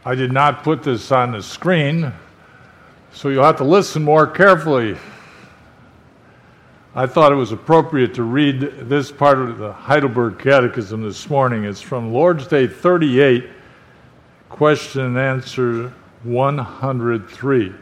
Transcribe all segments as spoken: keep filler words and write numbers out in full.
I did not put this on the screen, so you'll have to listen more carefully. I thought it was appropriate to read this part of the Heidelberg Catechism this morning. It's from Lord's Day thirty-eight, question and answer one hundred three.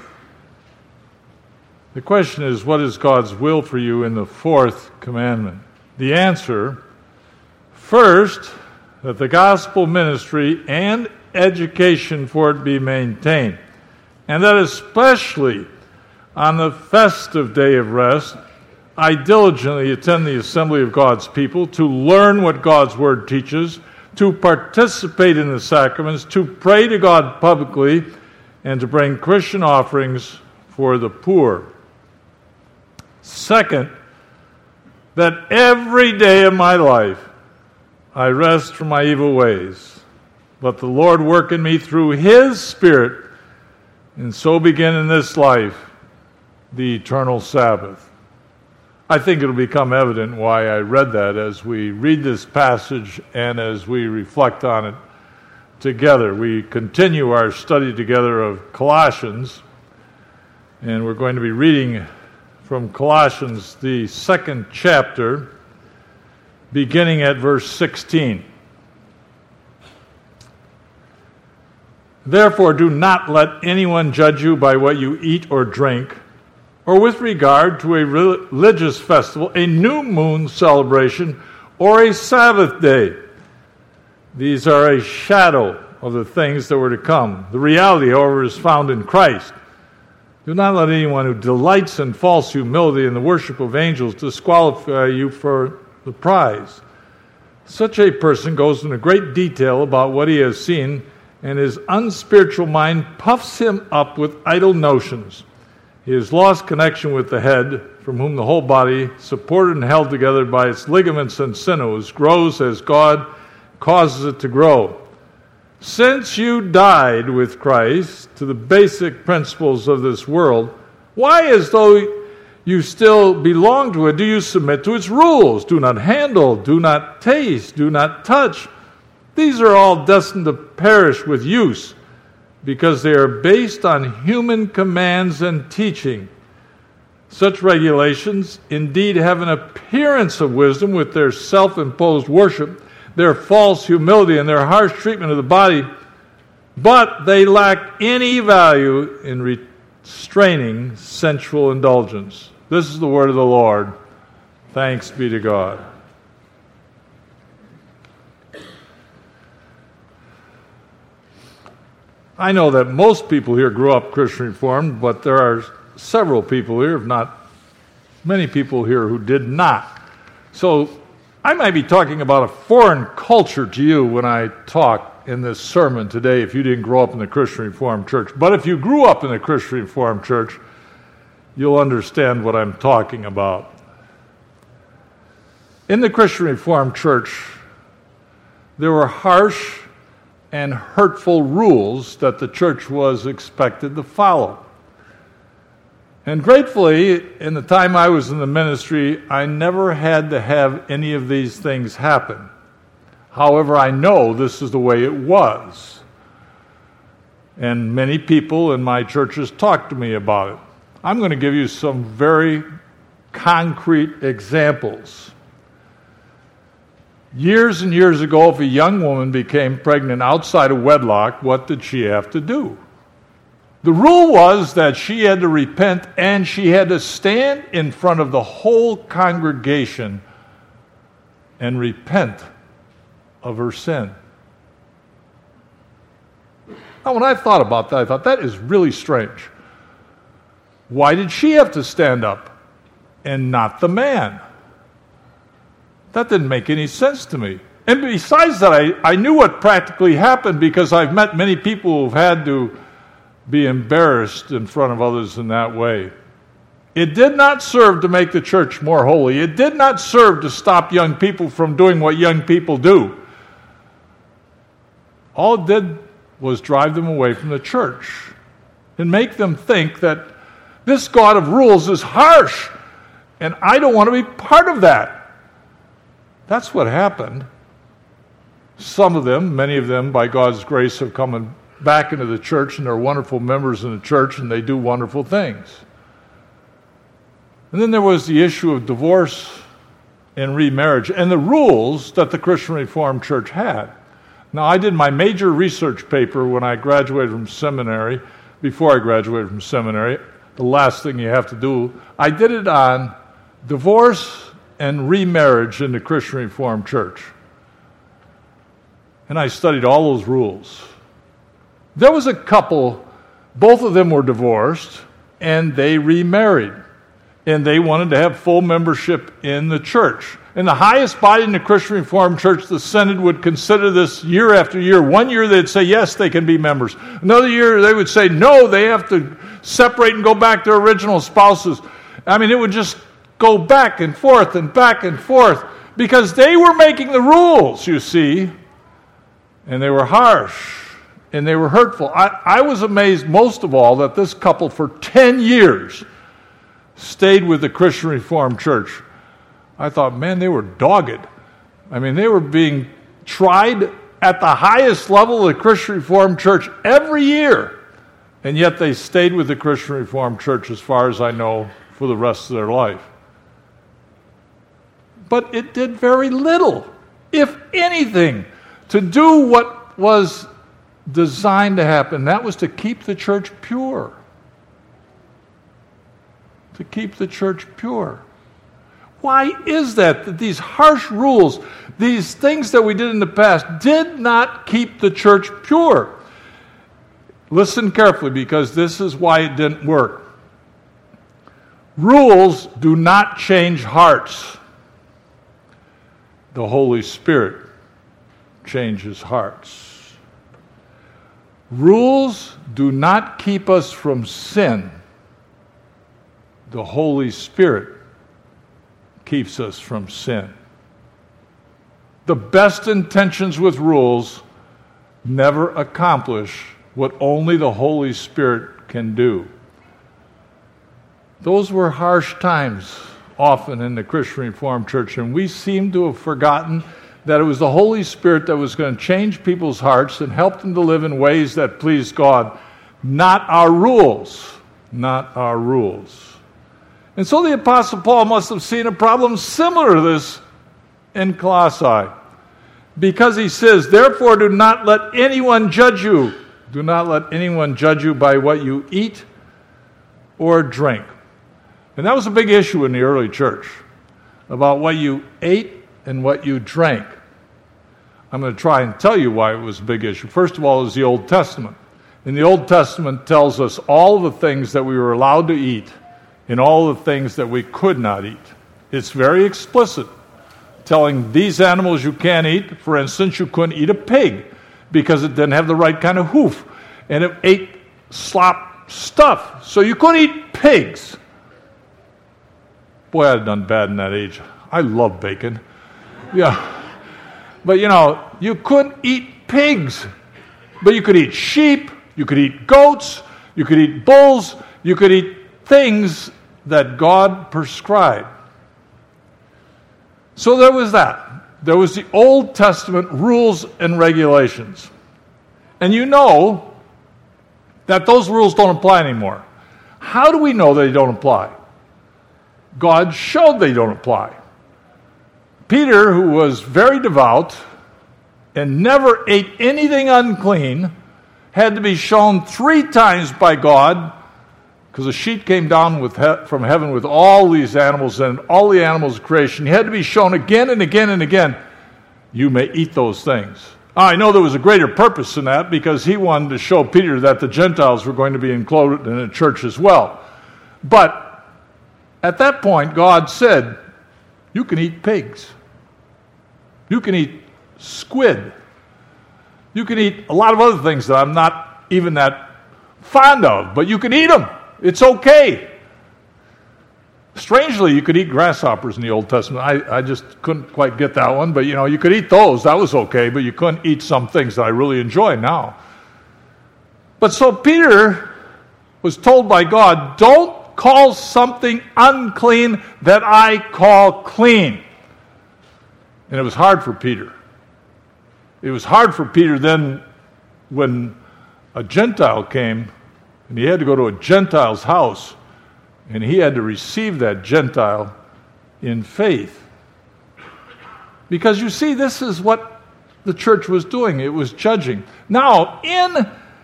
The question is, what is God's will for you in the fourth commandment? The answer, first, that the gospel ministry and education for it be maintained, and that especially on the festive day of rest, I diligently attend the assembly of God's people to learn what God's word teaches, to participate in the sacraments, to pray to God publicly, and to bring Christian offerings for the poor. Second, that every day of my life I rest from my evil ways, but the Lord work in me through His Spirit, and so begin in this life the eternal Sabbath. I think it'll become evident why I read that as we read this passage and as we reflect on it together. We continue our study together of Colossians, and we're going to be reading from Colossians, the second chapter, beginning at verse sixteen. Therefore, do not let anyone judge you by what you eat or drink, or with regard to a religious festival, a new moon celebration, or a Sabbath day. These are a shadow of the things that were to come. The reality, however, is found in Christ. Do not let anyone who delights in false humility and the worship of angels disqualify you for the prize. Such a person goes into great detail about what he has seen, and his unspiritual mind puffs him up with idle notions. He has lost connection with the head, from whom the whole body, supported and held together by its ligaments and sinews, grows as God causes it to grow. Since you died with Christ to the basic principles of this world, why, as though you still belong to it, do you submit to its rules? Do not handle, do not taste, do not touch. These are all destined to perish with use, because they are based on human commands and teaching. Such regulations indeed have an appearance of wisdom with their self-imposed worship, their false humility, and their harsh treatment of the body, but they lack any value in restraining sensual indulgence. This is the word of the Lord. Thanks be to God. I know that most people here grew up Christian Reformed, but there are several people here, if not many people here, who did not. So I might be talking about a foreign culture to you when I talk in this sermon today if you didn't grow up in the Christian Reformed Church. But if you grew up in the Christian Reformed Church, you'll understand what I'm talking about. In the Christian Reformed Church, there were harsh and hurtful rules that the church was expected to follow. And gratefully, in the time I was in the ministry, I never had to have any of these things happen. However, I know this is the way it was. And many people in my churches talked to me about it. I'm going to give you some very concrete examples. Years and years ago, if a young woman became pregnant outside of wedlock, what did she have to do? The rule was that she had to repent, and she had to stand in front of the whole congregation and repent of her sin. Now, when I thought about that, I thought, that is really strange. Why did she have to stand up and not the man? That didn't make any sense to me. And besides that, I, I knew what practically happened because I've met many people who've had to be embarrassed in front of others in that way. It did not serve to make the church more holy. It did not serve to stop young people from doing what young people do. All it did was drive them away from the church and make them think that this God of rules is harsh, and I don't want to be part of that. That's what happened. Some of them, many of them, by God's grace, have come back into the church, and they're wonderful members in the church, and they do wonderful things. And then there was the issue of divorce and remarriage, and the rules that the Christian Reformed Church had. Now, I did my major research paper when I graduated from seminary, before I graduated from seminary, the last thing you have to do, I did it on divorce and remarriage in the Christian Reformed Church. And I studied all those rules. There was a couple, both of them were divorced, and they remarried. And they wanted to have full membership in the church. And the highest body in the Christian Reformed Church, the Synod, would consider this year after year. One year they'd say, yes, they can be members. Another year they would say, no, they have to separate and go back to original spouses. I mean, it would just go back and forth and back and forth because they were making the rules, you see. And they were harsh and they were hurtful. I, I was amazed most of all that this couple for ten years stayed with the Christian Reformed Church. I thought, man, they were dogged. I mean, they were being tried at the highest level of the Christian Reformed Church every year, and yet they stayed with the Christian Reformed Church, as far as I know, for the rest of their life. But it did very little, if anything, to do what was designed to happen. That was to keep the church pure. To keep the church pure. Why is that? That these harsh rules, these things that we did in the past, did not keep the church pure. Listen carefully, because this is why it didn't work. Rules do not change hearts. The Holy Spirit changes hearts. Rules do not keep us from sin. The Holy Spirit keeps us from sin. The best intentions with rules never accomplish what only the Holy Spirit can do. Those were harsh times often in the Christian Reformed Church, and we seem to have forgotten that it was the Holy Spirit that was going to change people's hearts and help them to live in ways that pleased God, not our rules, not our rules. And so the Apostle Paul must have seen a problem similar to this in Colossae, because he says, therefore do not let anyone judge you. Do not let anyone judge you by what you eat or drink. And that was a big issue in the early church, about what you ate and what you drank. I'm going to try and tell you why it was a big issue. First of all, is the Old Testament. And the Old Testament tells us all the things that we were allowed to eat and all the things that we could not eat. It's very explicit, telling these animals you can't eat. For instance, you couldn't eat a pig because it didn't have the right kind of hoof, and it ate slop stuff. So you couldn't eat pigs. Boy, I'd done bad in that age. I love bacon. Yeah. But, you know, you couldn't eat pigs. But you could eat sheep, you could eat goats, you could eat bulls, you could eat things that God prescribed. So there was that. There was the Old Testament rules and regulations. And you know that those rules don't apply anymore. How do we know they don't apply? God showed they don't apply. Peter, who was very devout and never ate anything unclean, had to be shown three times by God, because a sheet came down with he- from heaven with all these animals and all the animals of creation. He had to be shown again and again and again, you may eat those things. I know there was a greater purpose in that, because he wanted to show Peter that the Gentiles were going to be included in the church as well. But at that point, God said, you can eat pigs. You can eat squid. You can eat a lot of other things that I'm not even that fond of, but you can eat them. It's okay. Strangely, you could eat grasshoppers in the Old Testament. I, I just couldn't quite get that one, but you know, you could eat those. That was okay, but you couldn't eat some things that I really enjoy now. But so Peter was told by God, don't call something unclean that I call clean. And it was hard for Peter. It was hard for Peter then when a Gentile came, and he had to go to a Gentile's house, and he had to receive that Gentile in faith. Because you see, this is what the church was doing. It was judging. Now, in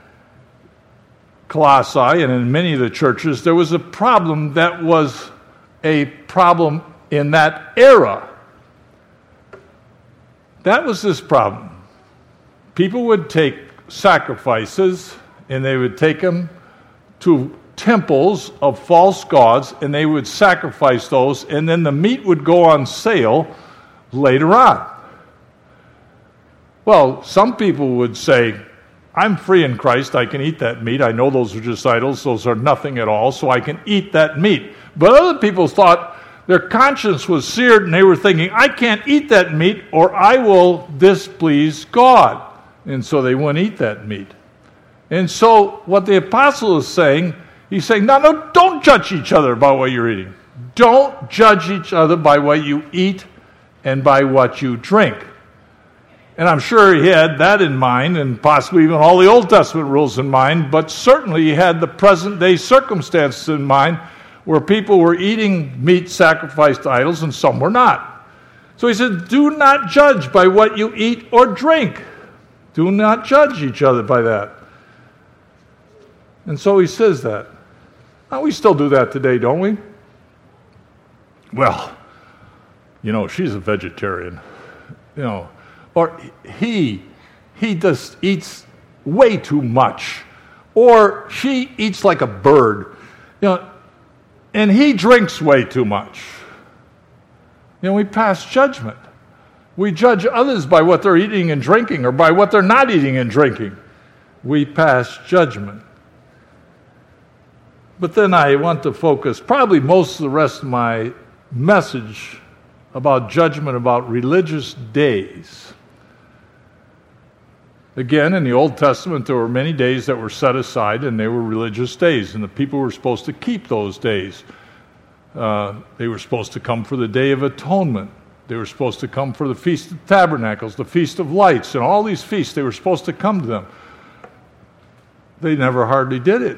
Colossae and in many of the churches, there was a problem that was a problem in that era. That was this problem. People would take sacrifices and they would take them to temples of false gods and they would sacrifice those, and then the meat would go on sale later on. Well, some people would say, I'm free in Christ, I can eat that meat. I know those are just idols, those are nothing at all, so I can eat that meat. But other people thought their conscience was seared and they were thinking, I can't eat that meat or I will displease God. And so they wouldn't eat that meat. And so what the apostle is saying, he's saying, no, no, don't judge each other about what you're eating. Don't judge each other by what you eat and by what you drink. And I'm sure he had that in mind, and possibly even all the Old Testament rules in mind, but certainly he had the present-day circumstances in mind where people were eating meat sacrificed to idols and some were not. So he said, do not judge by what you eat or drink. Do not judge each other by that. And so he says that. Now, we still do that today, don't we? Well, you know, she's a vegetarian. You know, or he, he just eats way too much. Or she eats like a bird. You know, and he drinks way too much. You know, we pass judgment. We judge others by what they're eating and drinking or by what they're not eating and drinking. We pass judgment. But then I want to focus probably most of the rest of my message about judgment about religious days. Again, in the Old Testament, there were many days that were set aside, and they were religious days, and the people were supposed to keep those days. Uh, they were supposed to come for the Day of Atonement. They were supposed to come for the Feast of Tabernacles, the Feast of Lights, and all these feasts. They were supposed to come to them. They never hardly did it.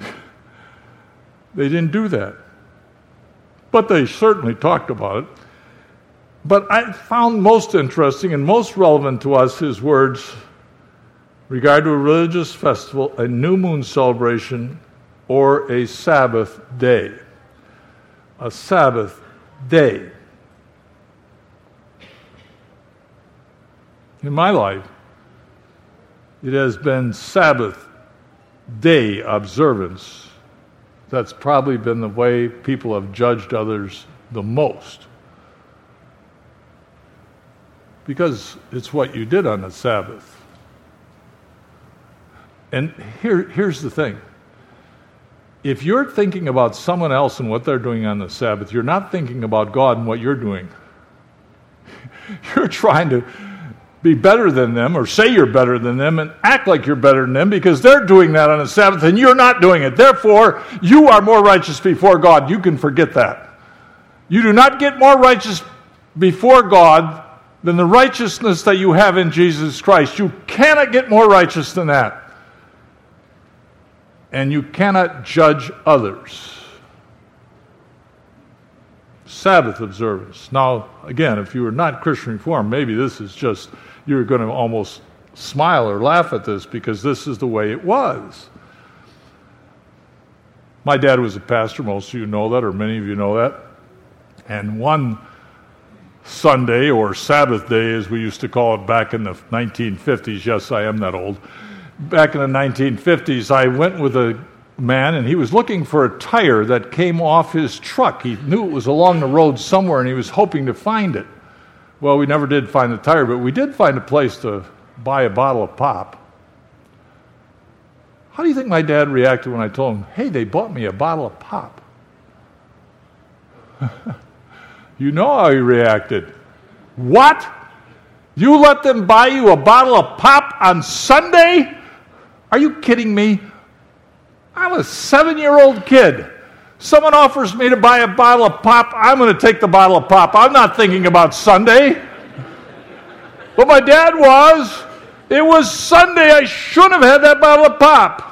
They didn't do that. But they certainly talked about it. But I found most interesting and most relevant to us his words regard to a religious festival, a new moon celebration, or a Sabbath day. A Sabbath day. In my life, it has been Sabbath day observance. That's probably been the way people have judged others the most. Because it's what you did on the Sabbath. And here, here's the thing. If you're thinking about someone else and what they're doing on the Sabbath, you're not thinking about God and what you're doing. You're trying to be better than them or say you're better than them and act like you're better than them because they're doing that on the Sabbath and you're not doing it. Therefore, you are more righteous before God. You can forget that. You do not get more righteous before God than the righteousness that you have in Jesus Christ. You cannot get more righteous than that. And you cannot judge others. Sabbath observance. Now, again, if you are not Christian Reformed, maybe this is just, you're going to almost smile or laugh at this because this is the way it was. My dad was a pastor, most of you know that, or many of you know that. And one Sunday, or Sabbath day, as we used to call it back in the nineteen fifties, yes, I am that old. Back in the nineteen fifties, I went with a man, and he was looking for a tire that came off his truck. He knew it was along the road somewhere, and he was hoping to find it. Well, we never did find the tire, but we did find a place to buy a bottle of pop. How do you think my dad reacted when I told him, hey, they bought me a bottle of pop? You know how he reacted. What? You let them buy you a bottle of pop on Sunday? Are you kidding me? I'm a seven-year-old kid. Someone offers me to buy a bottle of pop, I'm going to take the bottle of pop. I'm not thinking about Sunday. But my dad was. It was Sunday. I shouldn't have had that bottle of pop.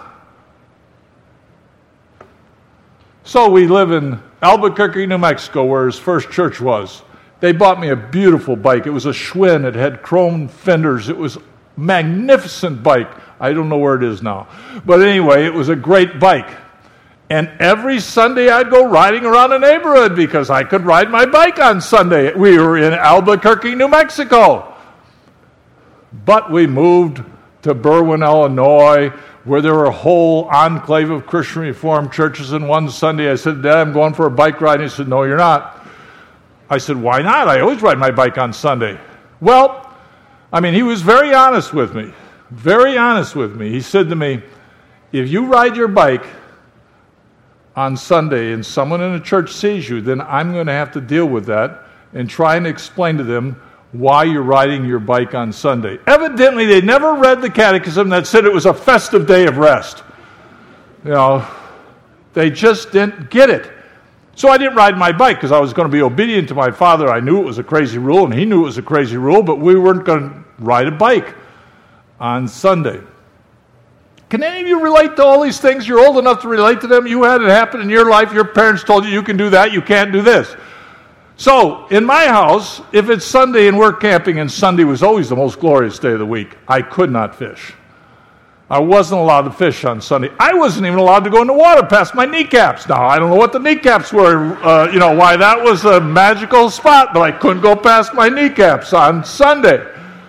So we live in Albuquerque, New Mexico, where his first church was. They bought me a beautiful bike. It was a Schwinn. It had chrome fenders. It was a magnificent bike. I don't know where it is now. But anyway, it was a great bike. And every Sunday I'd go riding around the neighborhood because I could ride my bike on Sunday. We were in Albuquerque, New Mexico. But we moved to Berwyn, Illinois, where there were a whole enclave of Christian Reformed churches. And one Sunday I said, Dad, I'm going for a bike ride. And he said, no, you're not. I said, why not? I always ride my bike on Sunday. Well, I mean, he was very honest with me. Very honest with me. He said to me, if you ride your bike on Sunday and someone in the church sees you, then I'm going to have to deal with that and try and explain to them why you're riding your bike on Sunday. Evidently, they never read the catechism that said it was a festive day of rest. You know, they just didn't get it. So I didn't ride my bike because I was going to be obedient to my father. I knew it was a crazy rule, and he knew it was a crazy rule, but we weren't going to ride a bike on Sunday. Can any of you relate to all these things? You're old enough to relate to them. You had it happen in your life. Your parents told you you can do that. You can't do this. So in my house, if it's Sunday and we're camping, and Sunday was always the most glorious day of the week, I could not fish. I wasn't allowed to fish on Sunday. I wasn't even allowed to go in the water past my kneecaps. Now, I don't know what the kneecaps were, uh, you know, why that was a magical spot, but I couldn't go past my kneecaps on Sunday.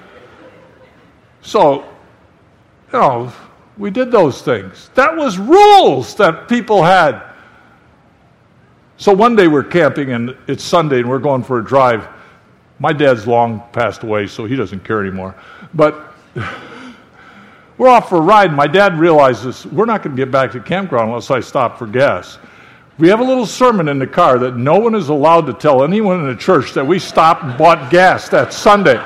So, you know, we did those things. That was rules that people had. So one day we're camping, and it's Sunday, and we're going for a drive. My dad's long passed away, so he doesn't care anymore. But we're off for a ride, and my dad realizes we're not going to get back to the campground unless I stop for gas. We have a little sermon in the car that no one is allowed to tell anyone in the church that we stopped and bought gas that Sunday.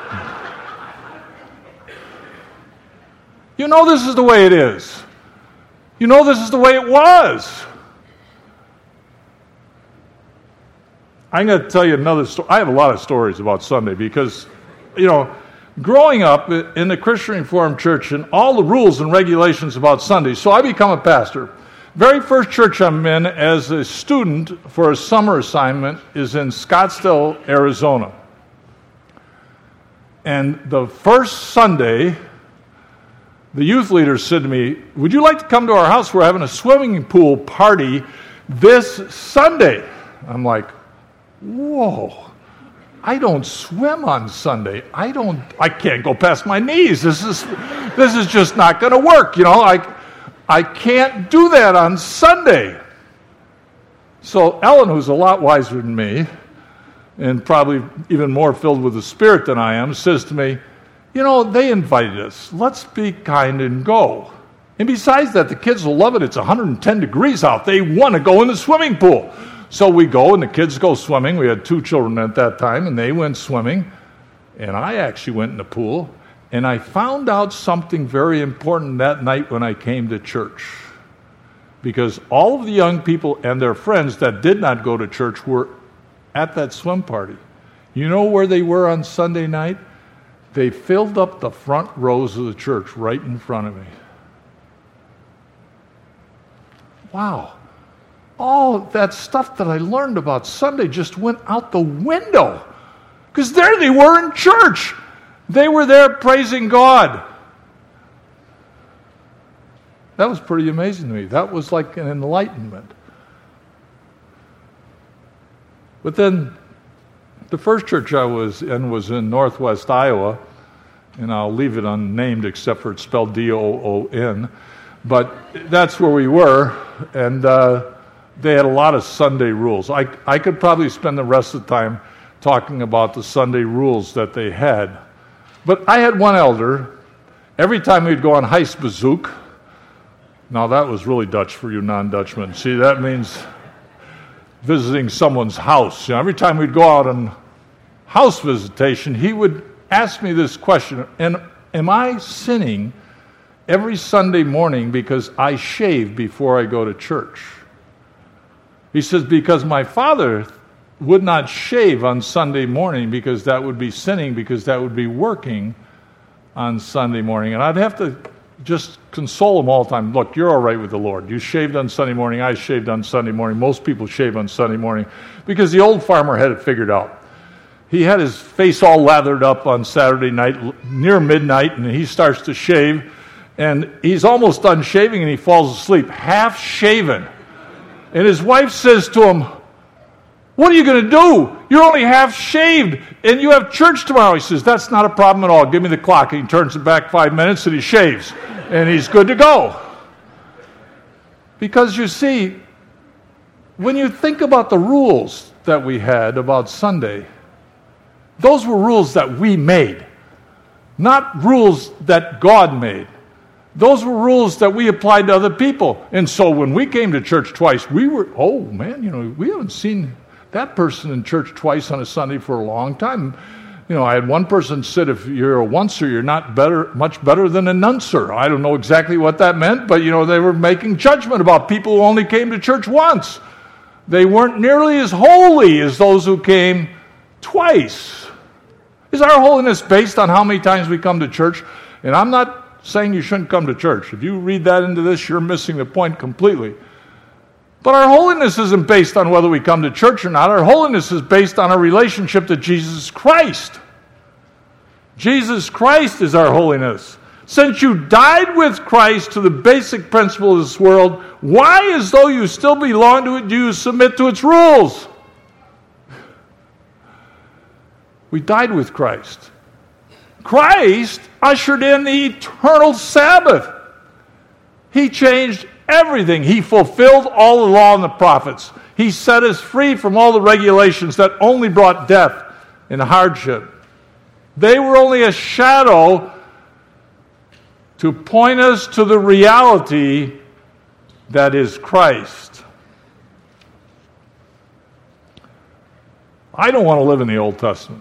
You know this is the way it is. You know this is the way it was. I'm going to tell you another story. I have a lot of stories about Sunday because, you know, growing up in the Christian Reformed Church and all the rules and regulations about Sunday, so I become a pastor. Very first church I'm in as a student for a summer assignment is in Scottsdale, Arizona. And the first Sunday, the youth leader said to me, would you like to come to our house? We're having a swimming pool party this Sunday. I'm like, whoa, I don't swim on Sunday. I don't, I can't go past my knees. This is, this is just not going to work. You know, I, I can't do that on Sunday. So Ellen, who's a lot wiser than me, and probably even more filled with the Spirit than I am, says to me, you know, they invited us. Let's be kind and go. And besides that, the kids will love it. It's one hundred ten degrees out. They want to go in the swimming pool. So we go, and the kids go swimming. We had two children at that time, and they went swimming. And I actually went in the pool. And I found out something very important that night when I came to church. Because all of the young people and their friends that did not go to church were at that swim party. You know where they were on Sunday night? They filled up the front rows of the church right in front of me. Wow. All that stuff that I learned about Sunday just went out the window. Because there they were in church. They were there praising God. That was pretty amazing to me. That was like an enlightenment. But then the first church I was in was in Northwest Iowa, and I'll leave it unnamed except for it's spelled D O O N. But that's where we were, and uh, they had a lot of Sunday rules. I, I could probably spend the rest of the time talking about the Sunday rules that they had. But I had one elder, every time we'd go on huisbezoek. Now that was really Dutch for you non-Dutchmen. See, that means visiting someone's house. You know, every time we'd go out on house visitation, he would ask me this question, and am I sinning every Sunday morning because I shave before I go to church? He says, because my father would not shave on Sunday morning because that would be sinning, because that would be working on Sunday morning. And I'd have to just console them all the time. Look, you're all right with the Lord. You shaved on Sunday morning. I shaved on Sunday morning. Most people shave on Sunday morning because the old farmer had it figured out. He had his face all lathered up on Saturday night, near midnight, and he starts to shave, and he's almost done shaving, and he falls asleep, half shaven. And his wife says to him, "What are you going to do? You're only half shaved, and you have church tomorrow." He says, "That's not a problem at all. Give me the clock." And he turns it back five minutes, and he shaves, and he's good to go. Because you see, when you think about the rules that we had about Sunday, those were rules that we made, not rules that God made. Those were rules that we applied to other people. And so when we came to church twice, we were, oh man, you know, we haven't seen that person in church twice on a Sunday for a long time. You know, I had one person said, if you're a oncer, you're not better, much better than a nuncer. I don't know exactly what that meant, but, you know, they were making judgment about people who only came to church once. They weren't nearly as holy as those who came twice. Is our holiness based on how many times we come to church? And I'm not saying you shouldn't come to church. If you read that into this, you're missing the point completely. But our holiness isn't based on whether we come to church or not. Our holiness is based on our relationship to Jesus Christ. Jesus Christ is our holiness. Since you died with Christ to the basic principle of this world, why, as though you still belong to it, do you submit to its rules? We died with Christ. Christ ushered in the eternal Sabbath. He changed everything. He fulfilled all the law and the prophets. He set us free from all the regulations that only brought death and hardship. They were only a shadow to point us to the reality that is Christ. I don't want to live in the Old Testament.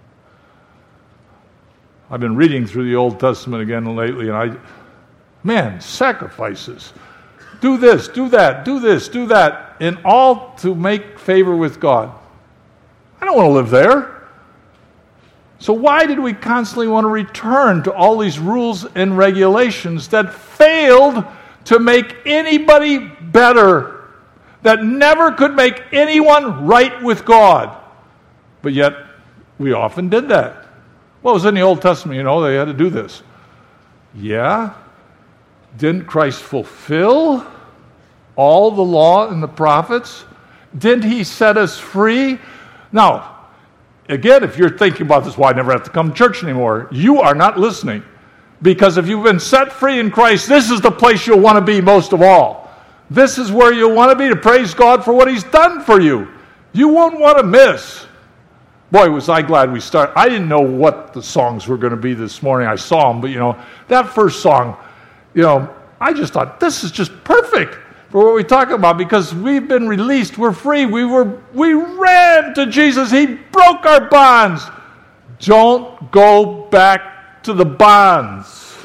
I've been reading through the Old Testament again lately, and I, man, sacrifices. Do this, do that, do this, do that, and all to make favor with God. I don't want to live there. So why did we constantly want to return to all these rules and regulations that failed to make anybody better, that never could make anyone right with God? But yet, we often did that. Well, it was in the Old Testament, you know, they had to do this. Yeah? Didn't Christ fulfill all the law and the prophets? Didn't he set us free? Now, again, if you're thinking about this, well, I never have to come to church anymore, you are not listening. Because if you've been set free in Christ, this is the place you'll want to be most of all. This is where you'll want to be to praise God for what he's done for you. You won't want to miss. Boy, was I glad we started. I didn't know what the songs were going to be this morning. I saw them, but, you know, that first song, you know, I just thought, this is just perfect for what we're talking about because we've been released. We're free. We were, we ran to Jesus. He broke our bonds. Don't go back to the bonds.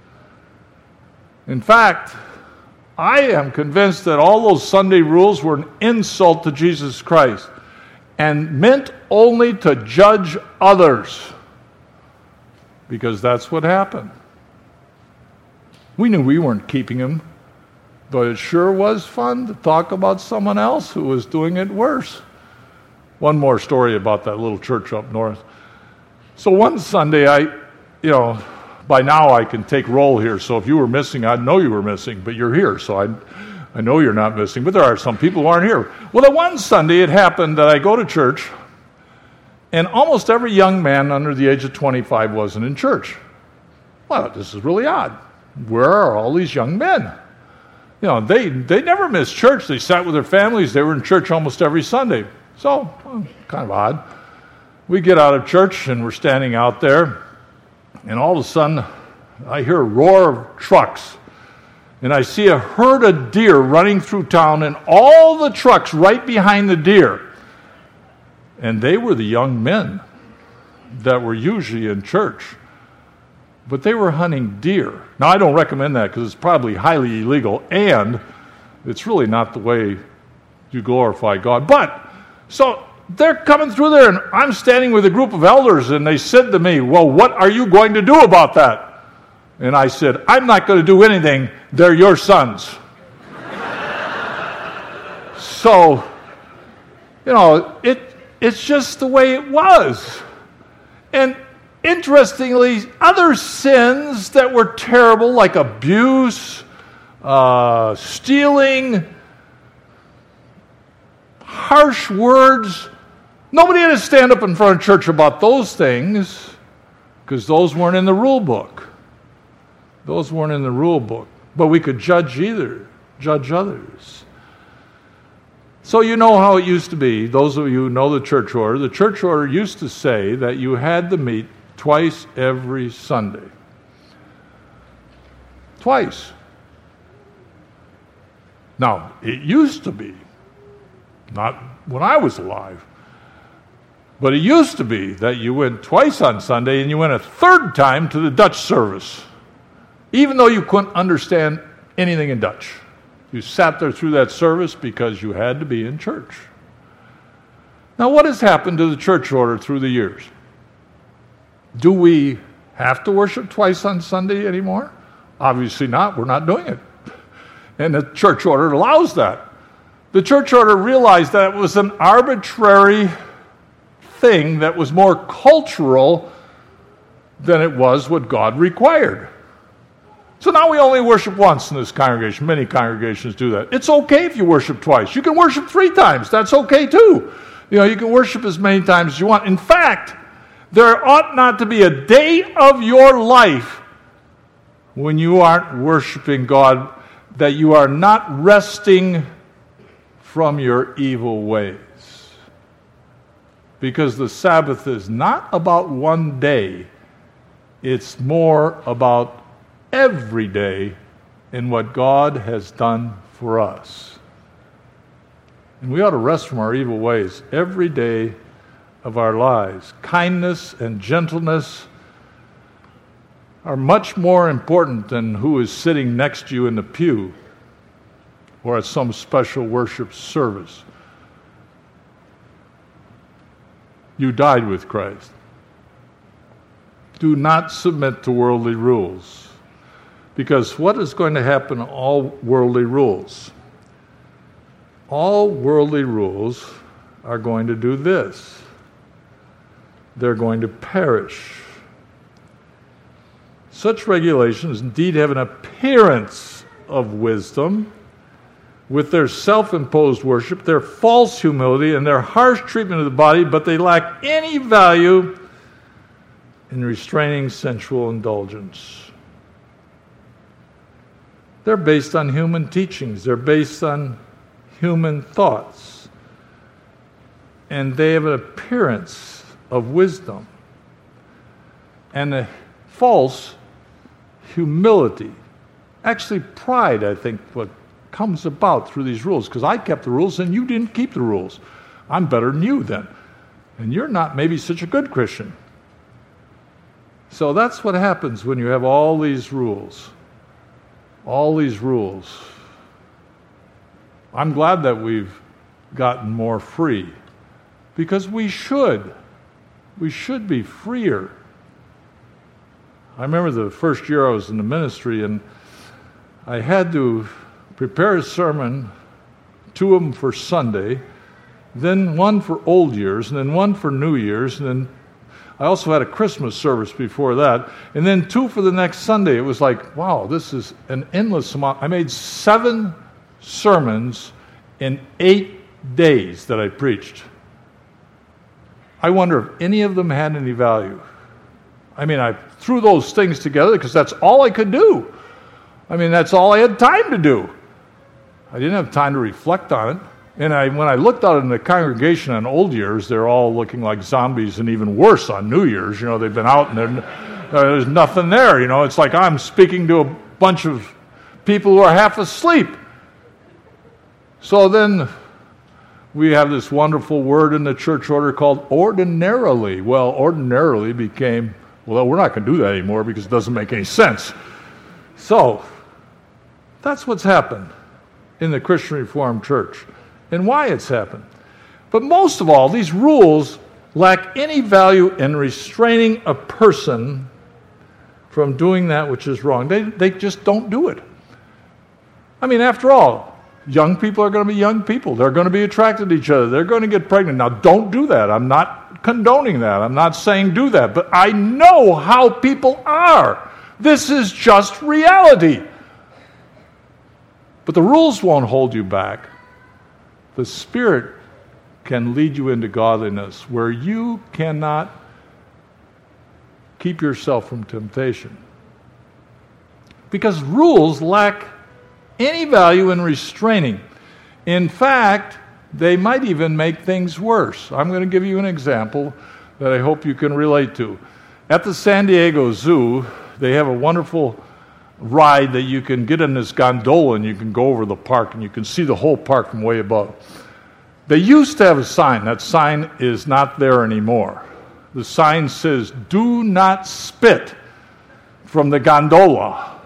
In fact, I am convinced that all those Sunday rules were an insult to Jesus Christ and meant only to judge others, because that's what happened. We knew we weren't keeping him, but it sure was fun to talk about someone else who was doing it worse. One more story about that little church up north. So one Sunday, I, you know, by now I can take roll here, so if you were missing, I'd know you were missing, but you're here, so I I know you're not missing, but there are some people who aren't here. Well, that one Sunday it happened that I go to church, and almost every young man under the age of twenty-five wasn't in church. Well, this is really odd. Where are all these young men? You know, they, they never missed church. They sat with their families. They were in church almost every Sunday. So, well, kind of odd. We get out of church, and we're standing out there, and all of a sudden, I hear a roar of trucks. And I see a herd of deer running through town, and all the trucks right behind the deer. And they were the young men that were usually in church. But they were hunting deer. Now, I don't recommend that because it's probably highly illegal, and it's really not the way you glorify God. But, so they're coming through there, and I'm standing with a group of elders, and they said to me, well, what are you going to do about that? And I said, I'm not going to do anything. They're your sons. So, you know, it it's just the way it was. And interestingly, other sins that were terrible, like abuse, uh, stealing, harsh words, nobody had to stand up in front of church about those things because those weren't in the rule book. Those weren't in the rule book. But we could judge either, judge others. So you know how it used to be. Those of you who know the church order, the church order used to say that you had to meet twice every Sunday. Twice. Now, it used to be, not when I was alive, but it used to be that you went twice on Sunday and you went a third time to the Dutch service, even though you couldn't understand anything in Dutch. You sat there through that service because you had to be in church. Now, what has happened to the church order through the years? Do we have to worship twice on Sunday anymore? Obviously not. We're not doing it. And the church order allows that. The church order realized that it was an arbitrary thing that was more cultural than it was what God required. So now we only worship once in this congregation. Many congregations do that. It's okay if you worship twice. You can worship three times. That's okay too. You know, you can worship as many times as you want. In fact, there ought not to be a day of your life when you aren't worshiping God that you are not resting from your evil ways. Because the Sabbath is not about one day. It's more about every day in what God has done for us. And we ought to rest from our evil ways every day of our lives. Kindness and gentleness are much more important than who is sitting next to you in the pew or at some special worship service. You died with Christ. Do not submit to worldly rules. Because what is going to happen to all worldly rules? All worldly rules are going to do this. They're going to perish. Such regulations indeed have an appearance of wisdom. With their self-imposed worship, their false humility, and their harsh treatment of the body, but they lack any value in restraining sensual indulgence. They're based on human teachings. They're based on human thoughts. And they have an appearance of wisdom. And a false humility. Actually, pride, I think, what comes about through these rules. Because I kept the rules and you didn't keep the rules. I'm better than you then. And you're not maybe such a good Christian. So that's what happens when you have all these rules. All these rules. I'm glad that we've gotten more free because we should. We should be freer. I remember the first year I was in the ministry and I had to prepare a sermon, two of them for Sunday, then one for Old Year's, and then one for New Year's, and then I also had a Christmas service before that, and then two for the next Sunday. It was like, wow, this is an endless amount. I made seven sermons in eight days that I preached. I wonder if any of them had any value. I mean, I threw those things together because that's all I could do. I mean, that's all I had time to do. I didn't have time to reflect on it. And I, when I looked out in the congregation on Old Year's, they're all looking like zombies, and even worse on New Year's. You know, they've been out and uh, there's nothing there. You know, it's like I'm speaking to a bunch of people who are half asleep. So then we have this wonderful word in the church order called ordinarily. Well, ordinarily became, well, we're not going to do that anymore because it doesn't make any sense. So that's what's happened in the Christian Reformed Church. And why it's happened? But most of all, these rules lack any value in restraining a person from doing that which is wrong. They, they just don't do it. I mean, after all, young people are going to be young people. They're going to be attracted to each other. They're going to get pregnant. Now, don't do that. I'm not condoning that. I'm not saying do that. But I know how people are. This is just reality. But the rules won't hold you back. The Spirit can lead you into godliness where you cannot keep yourself from temptation. Because rules lack any value in restraining. In fact, they might even make things worse. I'm going to give you an example that I hope you can relate to. At the San Diego Zoo, they have a wonderful ride that you can get in this gondola and you can go over the park and you can see the whole park from way above. They used to have a sign. That sign is not there anymore. The sign says, "Do not spit from the gondola."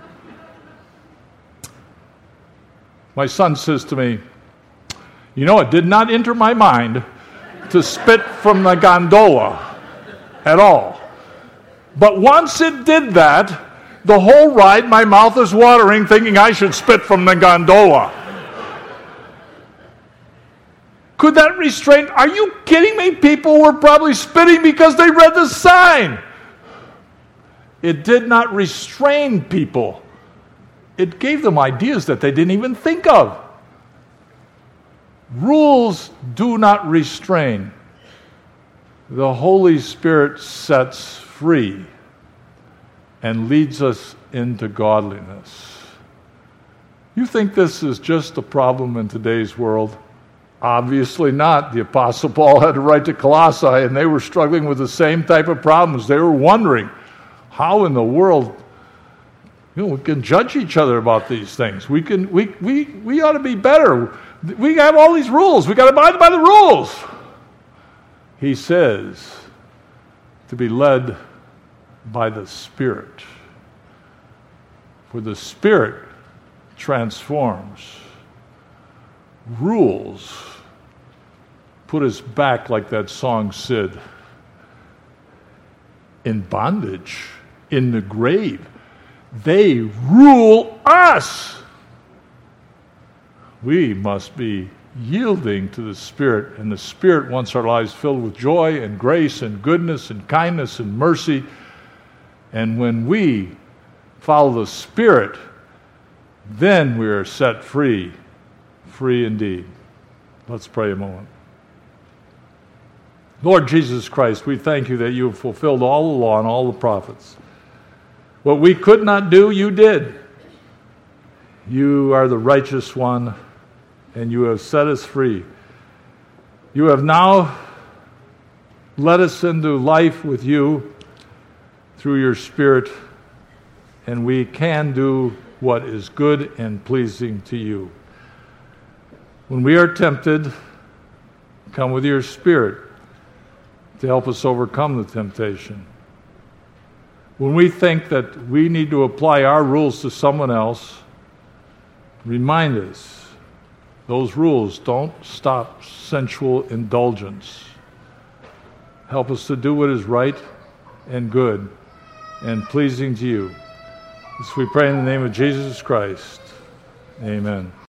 My son says to me, "You know, it did not enter my mind to spit from the gondola at all. But once it did that, the whole ride, my mouth is watering thinking I should spit from the gondola." Could that restrain? Are you kidding me? People were probably spitting because they read the sign. It did not restrain people. It gave them ideas that they didn't even think of. Rules do not restrain. The Holy Spirit sets free and leads us into godliness. You think this is just a problem in today's world? Obviously not. The Apostle Paul had to write to Colossae, and they were struggling with the same type of problems. They were wondering, how in the world, you know, we can judge each other about these things. We can, we, we, we ought to be better. We have all these rules. We got to abide by the rules. He says to be led by the Spirit. For the Spirit transforms. Rules put us back, like that song said, in bondage, in the grave. They rule us. We must be yielding to the Spirit, and the Spirit wants our lives filled with joy and grace and goodness and kindness and mercy. And when we follow the Spirit, then we are set free, free indeed. Let's pray a moment. Lord Jesus Christ, we thank you that you have fulfilled all the law and all the prophets. What we could not do, you did. You are the righteous one, and you have set us free. You have now led us into life with you through your Spirit, and we can do what is good and pleasing to you. When we are tempted, come with your Spirit to help us overcome the temptation. When we think that we need to apply our rules to someone else, remind us those rules don't stop sensual indulgence. Help us to do what is right and good and pleasing to you. As we pray in the name of Jesus Christ, amen.